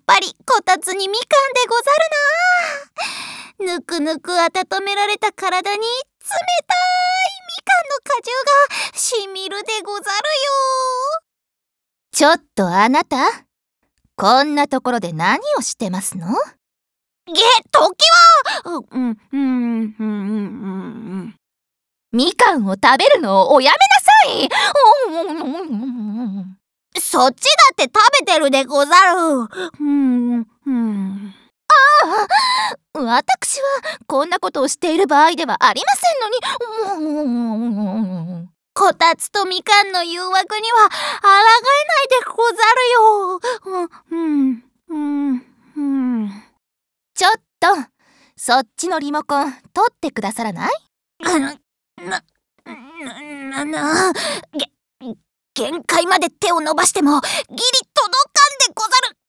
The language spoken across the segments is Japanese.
ぱりこたつにみかんでござるな。ぬくぬく温められた体に冷たいみかんの果汁がしみるでござるよ。 ちょっとあなた、こんなところで何をしてますの？ 時はみかんを食べるのをおやめなさい。 そっちだって食べてるでござる。 私はこんなことをしている場合ではありませんのに。 こたつとみかんの誘惑には抗えないでござるよ。 ちょっと、そっちのリモコン取ってくださらない？ 限界まで手を伸ばしてもギリ届かんでござる。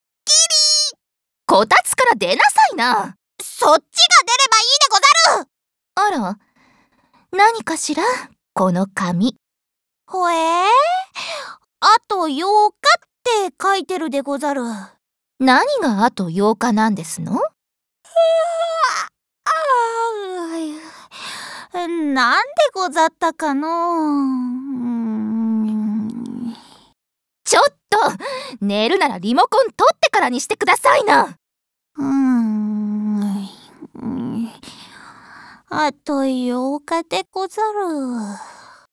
こたつから出なさいな。 そっちが出ればいいでござる。 あら、何かしらこの紙。 ほえあと8日って書いてるでござる。 何があと8日なんですの？ なんでござったかの。 ちょっと、寝るならリモコン取ってからにしてくださいな。 あと8日でござる。